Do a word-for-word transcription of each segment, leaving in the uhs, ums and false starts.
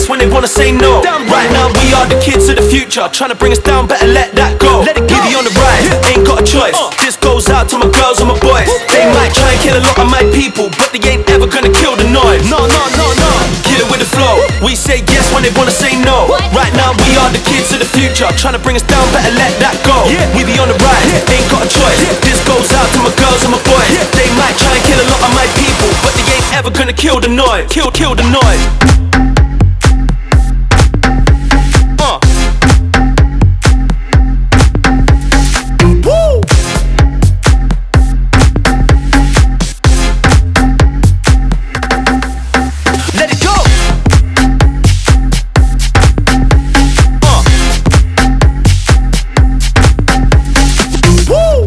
yes when they wanna say no. Right now we are the kids of the future, trying to bring us down, better let that go. Let it go. We be on the rise, ain't got a choice. This goes out to my girls and my boys. They might try and kill a lot of my people, but they ain't ever gonna kill the noise. No, no, no, no. Kill it with the flow. We say yes when they wanna say no. Right now we are the kids of the future, trying to bring us down, better let that go. We be on the rise, ain't got a choice. This goes out to my girls and my boys. They might try and kill a lot of my people, but they ain't ever gonna kill the noise. Kill, kill the noise. Uh. Woo. Let it go. Uh. Woo.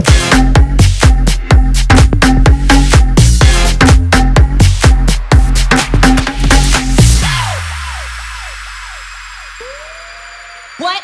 What?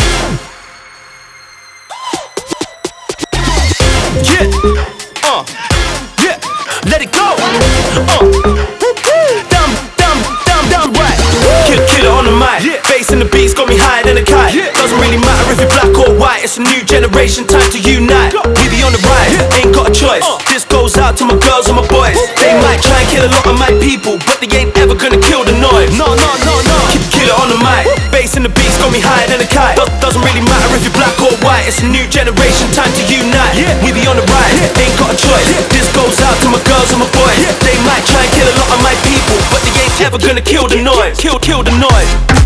Yeah, uh, yeah, let it go. Uh, dumb, dumb, dumb, dumb, right. Kill, kill it on the mic. Yeah. Bass and the beats got me higher than a kite. Yeah. Doesn't really matter if you're black or white. It's a new generation, time to unite. We be on the rise, yeah. Ain't got a choice. Uh. This goes out to my girls and my boys. They might try and kill a lot of my people, but they ain't ever gonna kill the noise. No, no, no, no. Kill, kill it on the mic. Bass and the beats got me higher than a kite. Do doesn't really matter if you're black or white. It's a new generation, time to unite. Yeah. We be on the rise, yeah. Ain't got a choice. Yeah. This goes out to my girls and my boys. Yeah. They might try and kill a lot of my people, but they ain't ever gonna kill the noise. Kill, kill the noise.